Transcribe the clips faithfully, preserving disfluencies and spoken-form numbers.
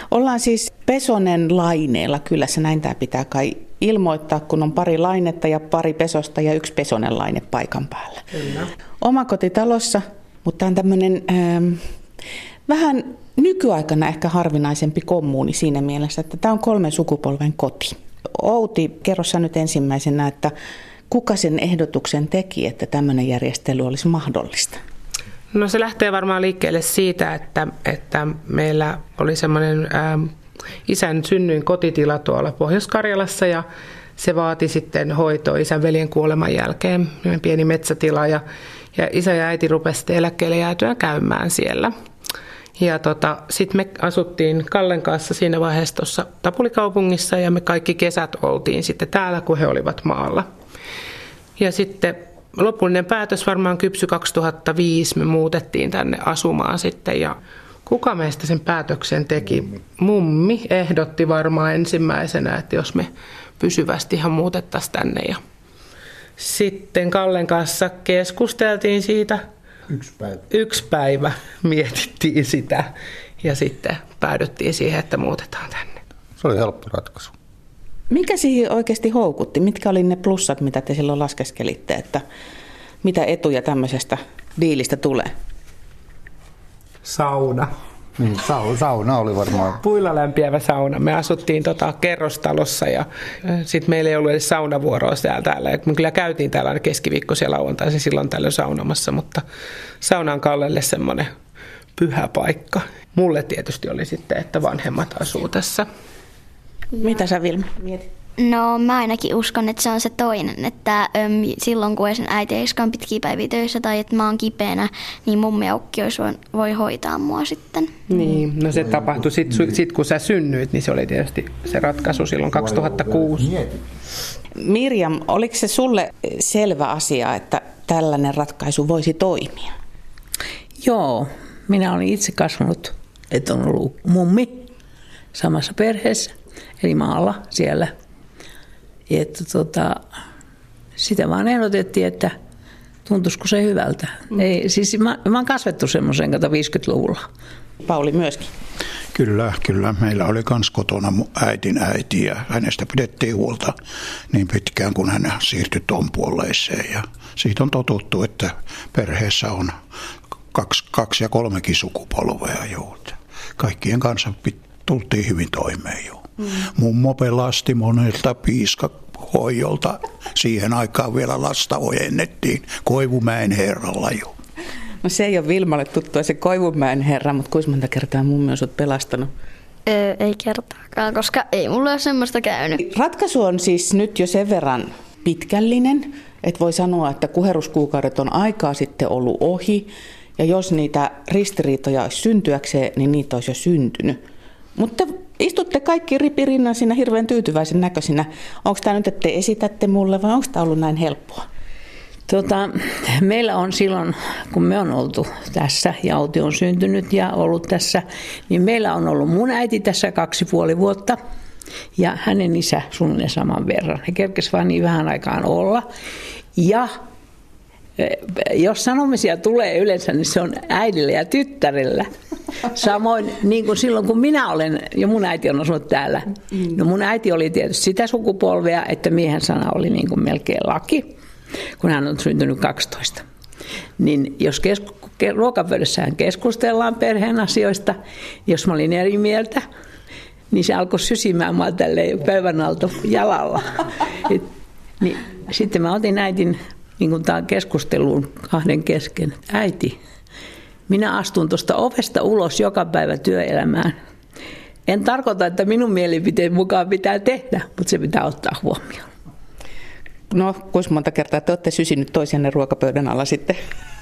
Ollaan siis Pesonen laineella. Kyllä se näin tämä pitää kai ilmoittaa, kun on pari lainetta ja pari Pesosta ja yksi Pesonen laine paikan päällä. Kyllä. Omakotitalossa, mutta tämä on tämmöinen ähm, vähän nykyaikana ehkä harvinaisempi kommuuni siinä mielessä, että tämä on kolmen sukupolven koti. Outi, kerro sä nyt ensimmäisenä, että kuka sen ehdotuksen teki, että tämmöinen järjestely olisi mahdollista? No se lähtee varmaan liikkeelle siitä, että, että meillä oli semmoinen ää, isän synnyin kotitila tuolla Pohjois-Karjalassa ja se vaati sitten hoitoa isän veljen kuoleman jälkeen, pieni metsätila ja, ja isä ja äiti rupesivat eläkkeelle jäätyä käymään siellä. Ja tota, sitten me asuttiin Kallen kanssa siinä vaiheessa tuossa Tapulikaupungissa ja me kaikki kesät oltiin sitten täällä, kun he olivat maalla. Ja sitten lopullinen päätös varmaan kypsy kaksituhattaviisi, me muutettiin tänne asumaan sitten ja kuka meistä sen päätöksen teki? Mummi. Mummi ehdotti varmaan ensimmäisenä, että jos me pysyvästi ihan muutettaisiin tänne. Ja sitten Kallen kanssa keskusteltiin siitä. Yksi päivä. Yksi päivä mietittiin sitä ja sitten päädyttiin siihen, että muutetaan tänne. Se oli helppo ratkaisu. Mikä siihen oikeasti houkutti? Mitkä oli ne plussat, mitä te silloin laskeskelitte, että mitä etuja tämmöisestä diilistä tulee? Sauna. Niin, sauna, sauna oli varmaan. Puilla lämpiävä sauna. Me asuttiin tota kerrostalossa ja sitten meillä ei ollut edes saunavuoroa siellä täällä. Me kyllä käytiin täällä aina keskiviikkoisia ja lauantaisin silloin tällöin saunomassa, mutta sauna on Kallelle semmoinen pyhä paikka. Mulle tietysti oli sitten, että vanhemmat asuu tässä. Mitä sä, Vilma, mietit? No mä ainakin uskon, että se on se toinen, että äm, silloin kun sen äiti ei olekaan pitkiä päiviä töissä tai että mä oon kipeänä, niin mummi ja ukki olisi, voi hoitaa mua sitten. Niin, no se tapahtui sitten sit, kun sä synnyit, niin se oli tietysti se ratkaisu silloin kaksituhattakuusi. Mirjam, oliko se sulle selvä asia, että tällainen ratkaisu voisi toimia? Joo, minä olin itse kasvanut, että on ollut mummi samassa perheessä, eli maalla siellä. Että tota, sitä vaan ehdotettiin, että tuntuisiko se hyvältä. Mm. Ei, siis mä, mä oon kasvettu semmoisen kato viisikymmentäluvulla. Pauli myöskin. Kyllä, kyllä. Meillä oli kans kotona äitin äiti ja hänestä pidettiin huolta niin pitkään, kun hän siirtyi ton puoleiseen. Ja siitä on totuttu, että perheessä on kaksi, kaksi ja kolmekin sukupolvea jo. Kaikkien kanssa tultiin hyvin toimeen jo. Mm. Mummo pelasti monelta piiskahoijolta. Siihen aikaan vielä lasta ojennettiin Koivumäen herralla jo. No se ei ole Vilmalle tuttua se Koivumäen herra, mutta kuinka monta kertaa mummi on sut pelastanut? Öö, ei kertaakaan, koska ei mulla ole semmoista käynyt. Ratkaisu on siis nyt jo sen verran pitkällinen, että voi sanoa, että kuheruskuukaudet on aikaa sitten ollut ohi. Ja jos niitä ristiriitoja olisi syntyäkseen, niin niitä olisi jo syntynyt. Mutta istutte kaikki ripirinnan siinä hirveän tyytyväisen näköisinä. Onko tämä nyt, että te esitätte mulle vai onko tämä ollut näin helppoa? Tota, meillä on silloin, kun me on oltu tässä ja Outi on syntynyt ja ollut tässä, niin meillä on ollut mun äiti tässä kaksi puoli vuotta ja hänen isä suunnilleen saman verran. He kerkesivät vaan niin vähän aikaan olla. Ja jos sanomisia tulee yleensä, niin se on äidillä ja tyttärellä. Samoin niin kuin silloin, kun minä olen, ja mun äiti on asunut täällä. No mun äiti oli tietysti sitä sukupolvea, että miehen sana oli niin kuin melkein laki, kun hän on syntynyt kaksitoista. Niin jos kesku- ruokapöydässähän keskustellaan perheen asioista, jos mä olin eri mieltä, niin se alkoi sysimään mua tälleen pöydän alta jalalla. Et, niin, sitten mä otin äitin niin kuin tämä keskusteluun kahden kesken. Äiti, minä astun tuosta ovesta ulos joka päivä työelämään. En tarkoita, että minun mielipiteen mukaan pitää tehdä, mutta se pitää ottaa huomioon. No, kuinka monta kertaa te olette sysinyt toisenne ruokapöydän alla sitten?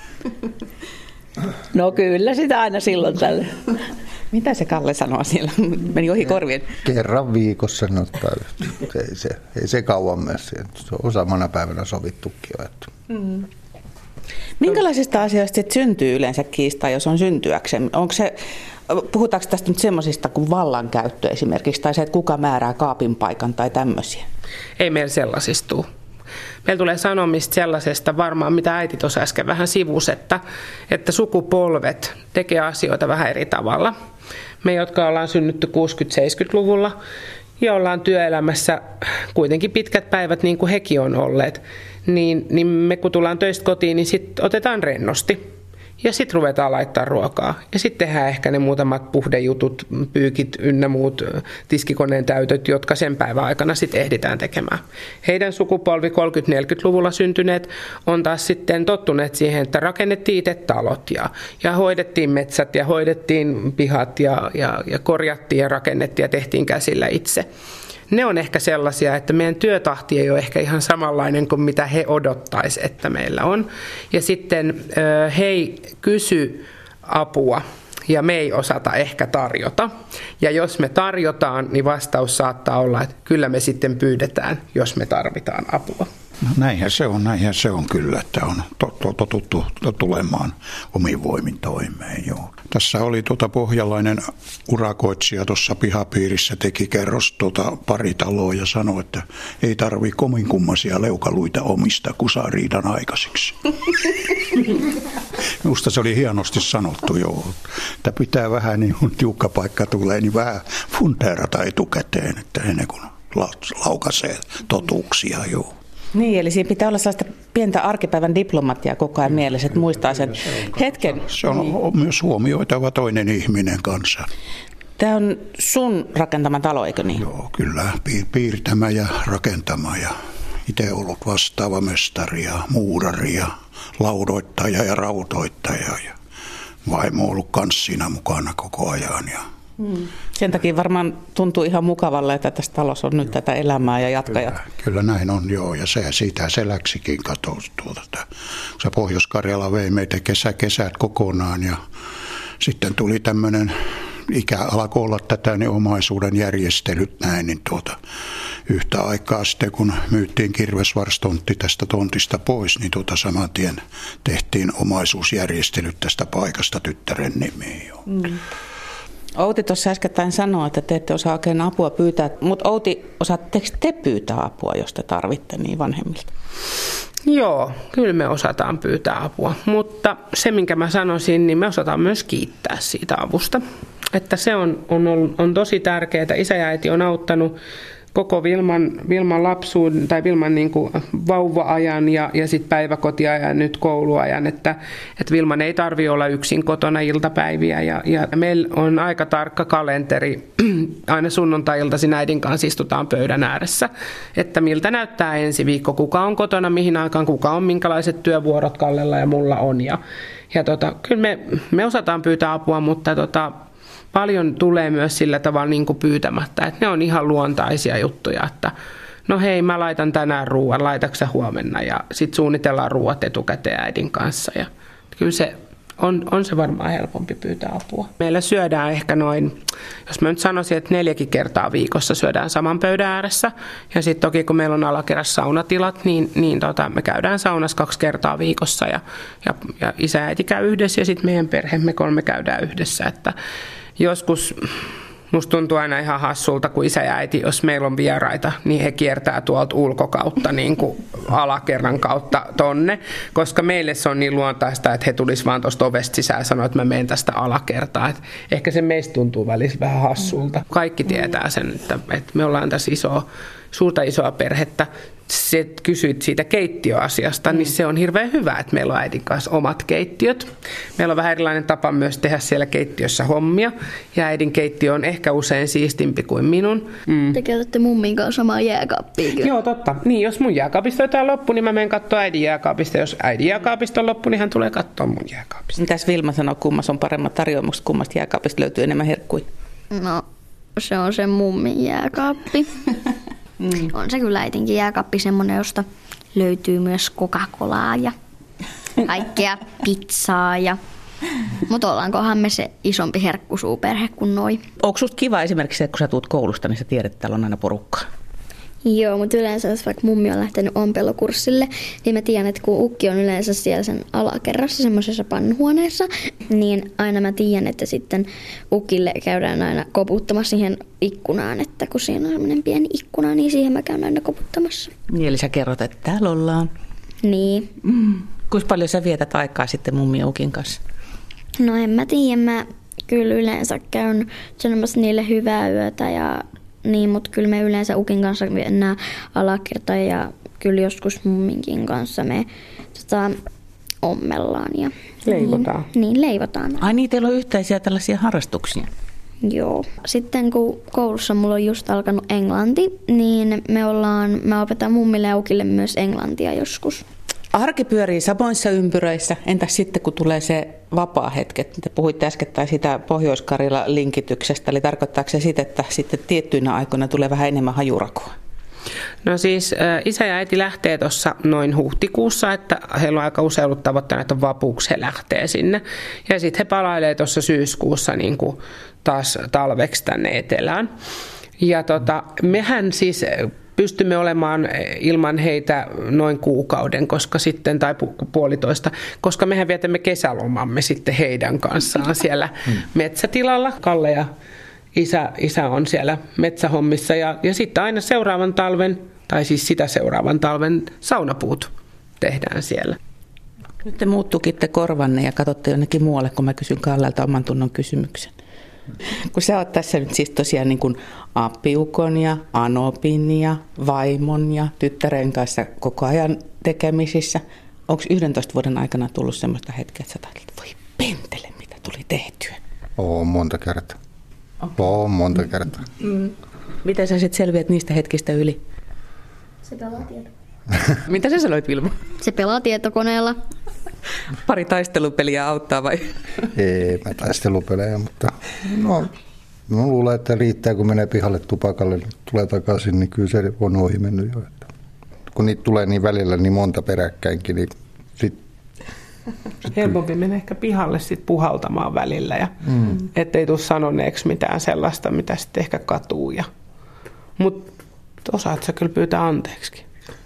No kyllä, sitä aina silloin tällä. Mitä se Kalle sanoo siellä? Meni ohi korvien. Kerran viikossa, no, ei, se, ei se kauan myös. Se on samana päivänä sovittukin jo. Mm. Minkälaisista asioista syntyy yleensä kiistaa, jos on syntyäkseen? Onko se, puhutaanko tästä nyt semmoisista kuin vallankäyttö esimerkiksi, tai se, että kuka määrää kaapin paikan tai tämmöisiä? Ei meillä sellaisista tule. Meillä tulee sanomista sellaisesta varmaan, mitä äiti tuossa äsken vähän sivusi, että, että sukupolvet tekee asioita vähän eri tavalla. Me, jotka ollaan synnytty kuusikymmentä-seitsemänkymmentäluvulla ja ollaan työelämässä kuitenkin pitkät päivät niin kuin hekin on olleet, niin, niin me kun tullaan töistä kotiin, niin sitten otetaan rennosti. Ja sitten ruvetaan laittaa ruokaa. Ja sitten tehdään ehkä ne muutamat puhdejutut, pyykit ynnä muut tiskikoneen täytöt, jotka sen päivän aikana sitten ehditään tekemään. Heidän sukupolvi kolmekymmentä-neljäkymmentäluvulla syntyneet on taas sitten tottuneet siihen, että rakennettiin itse talot ja, ja hoidettiin metsät ja hoidettiin pihat ja, ja, ja korjattiin ja rakennettiin ja tehtiin käsillä itse. Ne on ehkä sellaisia, että meidän työtahti ei ole ehkä ihan samanlainen kuin mitä he odottaisi, että meillä on. Ja sitten he ei kysy apua ja me ei osata ehkä tarjota. Ja jos me tarjotaan, niin vastaus saattaa olla, että kyllä me sitten pyydetään, jos me tarvitaan apua. No näinhän se on, näinhän se on kyllä, että on totuttu tulemaan omin voimin toimeen. Joo. Tässä oli tuota pohjalainen urakoitsija tuossa pihapiirissä, teki kerros tuota pari taloa ja sanoi, että ei tarvitse komin kummaisia leukaluita omista, kun saa riidan aikaiseksi. Minusta se oli hienosti sanottu, joo. Että pitää vähän niin kuin tiukka paikka tulee, niin vähän funteerata etukäteen, että ennen kuin laukaisee totuuksia, joo. Niin, eli siinä pitää olla sellaista pientä arkipäivän diplomatiaa koko ajan mielessä, että muistaa sen hetken. Se on niin. Myös huomioitava toinen ihminen kanssa. Tämä on sun rakentama talo, eikö niin? Joo, kyllä. Piirtämä ja rakentama ja itse ollut vastaava mestari ja muurari ja laudoittaja ja rautoittaja ja vaimo on ollut kanssa siinä mukana koko ajan ja Hmm. Sen takia varmaan tuntuu ihan mukavalle, että tässä talossa on nyt tätä elämää ja jatkajat. Kyllä, kyllä näin on, joo. Ja se, siitä se läksikin katosi tuolta. Kun se Pohjois-Karjala vei meitä kesä, kesät kokonaan ja sitten tuli tämmöinen, ikä alkoi olla tätä niin omaisuuden järjestelyt näin, niin tuota, yhtä aikaa sitten kun myyttiin Kirvesvarstontti tästä tontista pois, niin tuota saman tien tehtiin omaisuusjärjestelyt tästä paikasta tyttären nimiin. Hmm. Outi tuossa äskettäin sanoi, että te ette osaa oikein apua pyytää, mutta Outi, osaatteko te pyytää apua, jos te tarvitte niin vanhemmilta? Joo, kyllä me osataan pyytää apua, mutta se minkä mä sanoisin, niin me osataan myös kiittää siitä avusta. Että se on, on, on tosi tärkeää, isä ja äiti on auttanut koko Vilman, Vilman lapsuuden tai Vilman niin kuin vauva-ajan ja, ja sitten päiväkotiajan, nyt kouluajan, että, että Vilman ei tarvitse olla yksin kotona iltapäiviä ja, ja meillä on aika tarkka kalenteri, aina sunnuntai-iltaisin äidin kanssa istutaan pöydän ääressä, että miltä näyttää ensi viikko, kuka on kotona, mihin aikaan, kuka on, minkälaiset työvuorot Kallella ja mulla on ja, ja tota, kyllä me, me osataan pyytää apua, mutta tota, paljon tulee myös sillä tavalla niin kuin pyytämättä, että ne on ihan luontaisia juttuja, että no hei, mä laitan tänään ruoan, laitatko huomenna ja sitten suunnitellaan ruoat etukäteen äidin kanssa ja kyllä se on, on se varmaan helpompi pyytää apua. Meillä syödään ehkä noin, jos mä nyt sanoisin, että neljäkin kertaa viikossa syödään saman pöydän ääressä ja sitten toki kun meillä on alakerrassa saunatilat, niin, niin tota, me käydään saunassa kaksi kertaa viikossa ja, ja, ja isä ja äiti käy yhdessä ja sitten meidän perhe, me kolme käydään yhdessä, että joskus musta tuntuu aina ihan hassulta, kun isä ja äiti, jos meillä on vieraita, niin he kiertää tuolta ulkokautta, niin kuin alakerran kautta tonne, koska meille se on niin luontaista, että he tulisivat vaan tuosta ovesta sisään ja sanoa, että mä menen tästä alakertaa. Et ehkä se meistä tuntuu välissä vähän hassulta. Kaikki tietää sen, että, että me ollaan tässä isoa, suurta isoa perhettä. Se kysyit siitä keittiöasiasta, niin se on hirveän hyvä, että meillä on äidin kanssa omat keittiöt. Meillä on vähän erilainen tapa myös tehdä siellä keittiössä hommia. Ja äidin keittiö on ehkä usein siistimpi kuin minun. Mm. Te käytätte mummin kanssa samaa jääkaappia. Joo, totta. Niin, jos mun jääkaapista on loppu, niin mä menen katsoa äidin jääkaapista. Jos äidin jääkaapista on loppu, niin hän tulee katsoa mun jääkaapista. Mitäs Vilma sanoo, kummassa on paremmat tarjoamukset, kummasta jääkaapista löytyy enemmän herkkuja? No, se on se mummin jääkaappi. Mm. On se kyllä äitinkin jääkaappi semmoinen, josta löytyy myös Coca-Colaa ja kaikkea pizzaa. Ja... Mutta ollaankohan me se isompi herkkusuuperhe kuin noi. Onko susta kiva esimerkiksi se, että kun sä tuut koulusta, niin sä tiedät, että täällä on aina porukkaa? Joo, mutta yleensä jos vaikka mummi on lähtenyt ompelukurssille, niin mä tiedän, että kun ukki on yleensä siellä sen alakerrassa semmoisessa pannuhuoneessa, niin aina mä tiedän, että sitten ukille käydään aina koputtamassa siihen ikkunaan, että kun siinä on semmoinen pieni ikkuna, niin siihen mä käyn aina koputtamassa. Niin, eli sä kerrot, että täällä ollaan. Niin. Mm. Kuinka paljon sä vietät aikaa sitten mummi ja ukin kanssa? No en mä tiedä, mä kyllä yleensä käyn sanomassa niille hyvää yötä ja niin, mutta kyllä me yleensä ukin kanssa mennään alakerta ja kyllä joskus mumminkin kanssa me tota, ommellaan. Ja leivotaan. Niin, niin, leivotaan. Ai niin, teillä on yhteisiä tällaisia harrastuksia? Joo. Sitten kun koulussa mulla on just alkanut englanti, niin me ollaan, mä opetan mummille ja ukille myös englantia joskus. Arki pyörii samoissa ympyröissä. Entäs sitten, kun tulee se vapaa-hetki? Te puhuitte äskettäin sitä Pohjois-Karjala-linkityksestä, eli tarkoittaako se sitä, että sitten tiettyinä aikoina tulee vähän enemmän hajurakua? No siis isä ja äiti lähtee tuossa noin huhtikuussa, että heillä on aika usein ollut tavoitteena, että vapuuksi he lähtee sinne. Ja sitten he palailee tuossa syyskuussa niin kuin taas talveksi tänne etelään. Ja tota, mehän siis pystymme olemaan ilman heitä noin kuukauden, koska sitten, tai puolitoista, koska mehän vietämme kesälomamme sitten heidän kanssaan siellä metsätilalla. Kalle ja isä, isä on siellä metsähommissa ja, ja sitten aina seuraavan talven, tai siis sitä seuraavan talven saunapuut tehdään siellä. Nyt te muuttukitte korvanne ja katsotte jonnekin muualle, kun mä kysyn Kallelta oman tunnon kysymyksen. Kun sä oot tässä nyt siis tosiaan niin kuin appiukon ja anopin ja vaimon ja tyttären kanssa koko ajan tekemisissä. Onko yhdentoista vuoden aikana tullut semmoista hetkeä, että sä ajattelet, voi pentele, mitä tuli tehtyä? Oo, monta kertaa. Okay. Oo, monta kertaa. Mm. Miten sä sitten selviät niistä hetkistä yli? Se pelaa tietokoneella. Mitä sä sanoit, Vilma? Se pelaa tietokoneella. Pari taistelupeliä auttaa vai? Ei mä taistelupelejä, mutta no, mä luulen, että riittää, kun menee pihalle tupakalle, niin tulee takaisin, niin kyllä se on ohi mennyt jo. Että kun niitä tulee niin välillä niin monta peräkkäinkin, niin sit, sit helpompi menee ehkä pihalle sit puhaltamaan välillä, ja mm. ettei tule sanoneeksi mitään sellaista, mitä sitten ehkä katuu. Ja... Mutta osaat sä kyllä pyytää anteeksikin.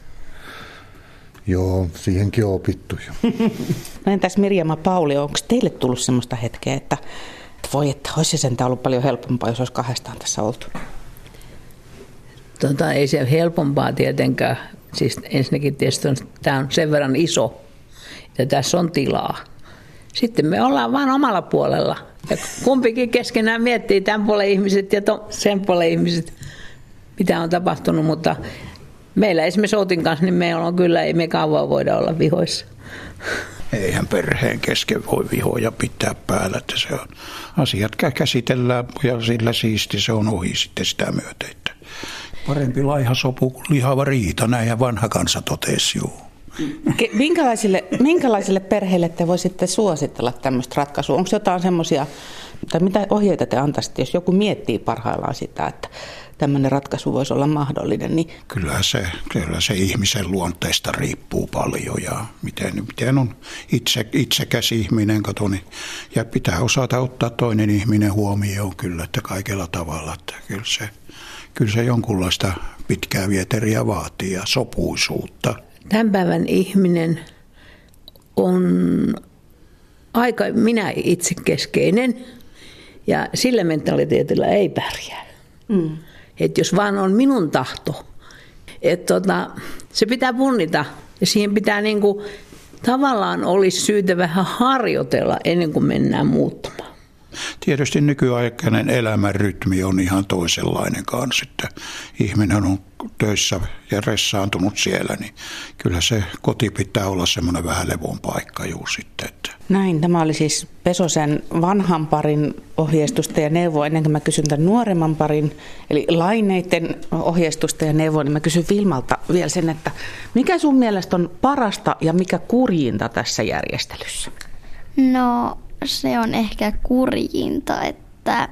Joo, siihenkin on opittu jo. No entäs Mirjama Pauli, onko teille tullut semmoista hetkeä, että voi, että olisi sentään ollut paljon helpompaa, jos olisi kahdestaan tässä oltu? Tota, ei se helpompaa tietenkään. Siis ensinnäkin tietysti on, tämä on sen verran iso, että tässä on tilaa. Sitten me ollaan vaan omalla puolella. Ja kumpikin keskenään miettii tämän puolen ihmiset ja to, sen puolen ihmiset, mitä on tapahtunut, mutta meillä esimerkiksi Outin kanssa, niin meillä on kyllä, ei me kauan voida olla vihoissa. Eihän perheen kesken voi vihoja pitää päällä, että se on, asiat käsitellään ja sillä siisti se on ohi sitten sitä myötä. Että parempi laiha sopu kuin lihava riita, näinhän vanha kansa totesi juu. Minkälaisille, minkälaisille perheille te voisitte suositella tämmöistä ratkaisua? Onko jotain semmoisia, tai mitä ohjeita te antaisitte, jos joku miettii parhaillaan sitä, että tämmöinen ratkaisu voisi olla mahdollinen? Niin... Kyllä, se, kyllä se ihmisen luonteesta riippuu paljon ja miten, miten on itse, itsekäs ihminen, kato, niin, ja pitää osata ottaa toinen ihminen huomioon kyllä, että kaikella tavalla, että kyllä se, kyllä se jonkunlaista pitkää vieteriä vaatii ja sopuisuutta. Tämän päivän ihminen on aika minä itsekeskeinen ja sillä mentaliteetillä ei pärjää. Mm. Että jos vaan on minun tahto, että tota, se pitää punnita ja siihen pitää niinku, tavallaan olisi syytä vähän harjoitella ennen kuin mennään muuttamaan. Tietysti nykyaikainen elämän rytmi on ihan toisenlainen kanssa, että ihminen on töissä ja ressaantunut siellä, niin kyllä se koti pitää olla semmoinen vähän levon paikka juu sitten. Että. Näin, tämä oli siis Pesosen vanhan parin ohjeistusta ja neuvoa. Ennen kuin mä kysyn tämän nuoremman parin, eli laineiden ohjeistusta ja neuvoa, niin mä kysyn Vilmalta vielä sen, että mikä sun mielestä on parasta ja mikä kurjinta tässä järjestelyssä? No se on ehkä kurjinta, että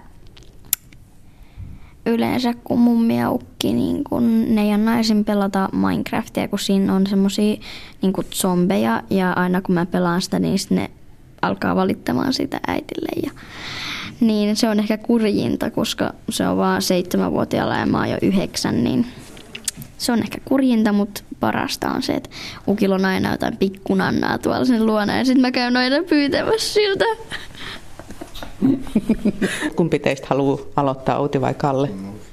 yleensä kun mummi ja ukki, niin kun ne ei naisin pelata Minecraftia, kun siinä on semmosia niin kun zombeja ja aina kun mä pelaan sitä, niin ne alkaa valittamaan sitä äitille. Ja, niin se on ehkä kurjinta, koska se on vaan seitsemänvuotiaalla ja mä oon jo yhdeksän, niin se on ehkä kurjinta, mutta parasta on se, että ukilla on aina jotain pikkunannaa tuolla sen luona ja sitten mä käyn aina pyytämässä siltä. Kumpi teistä haluaa aloittaa, Outi vai Kalle?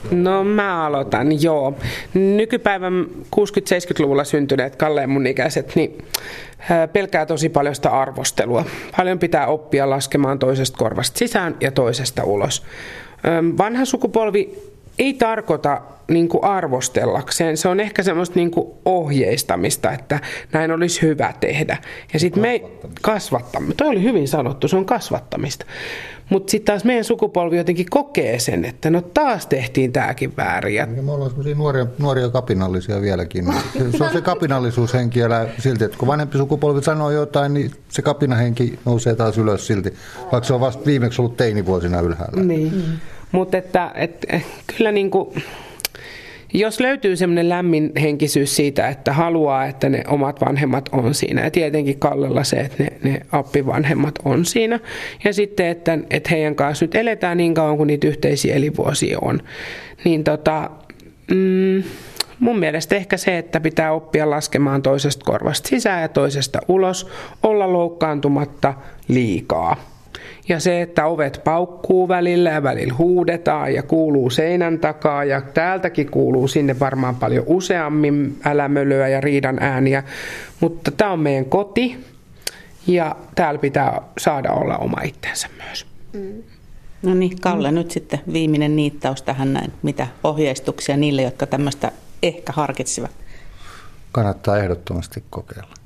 No mä aloitan, joo. Nykypäivän kuusikymmentä-seitsemänkymmentäluvulla syntyneet Kalle ja mun ikäiset, niin pelkää tosi paljon sitä arvostelua. Paljon pitää oppia laskemaan toisesta korvasta sisään ja toisesta ulos. Vanha sukupolvi ei tarkoita niin kuin arvostellakseen. Se on ehkä semmoista niin kuin ohjeistamista, että näin olisi hyvä tehdä. Ja sitten me kasvattamista. Toi oli hyvin sanottu, se on kasvattamista. Mutta sitten taas meidän sukupolvi jotenkin kokee sen, että no taas tehtiin tämäkin väärin. Ja me ollaan sellaisia nuoria, nuoria kapinallisia vieläkin. Se on se kapinallisuushenki elää silti, että kun vanhempi sukupolvi sanoo jotain, niin se kapinahenki nousee taas ylös silti, vaikka se on vasta viimeksi ollut teinivuosina ylhäällä. Niin. Mm. Mutta että, että kyllä niin kuin, jos löytyy semmoinen lämmin henkisyys siitä, että haluaa, että ne omat vanhemmat on siinä, ja tietenkin Kallella se, että ne, ne appivanhemmat on siinä, ja sitten, että, että heidän kanssa nyt eletään niin kauan kuin niitä yhteisiä elinvuosia on, niin tota, mm, mun mielestä ehkä se, että pitää oppia laskemaan toisesta korvasta sisään ja toisesta ulos, olla loukkaantumatta liikaa. Ja se, että ovet paukkuu välillä ja välillä huudetaan ja kuuluu seinän takaa ja täältäkin kuuluu sinne varmaan paljon useammin älämölöä ja riidan ääniä. Mutta tämä on meidän koti ja täällä pitää saada olla oma itsensä myös. Mm. No niin, Kalle, mm. nyt sitten viimeinen niittaus tähän näin. Mitä ohjeistuksia niille, jotka tämmöistä ehkä harkitsivat? Kannattaa ehdottomasti kokeilla.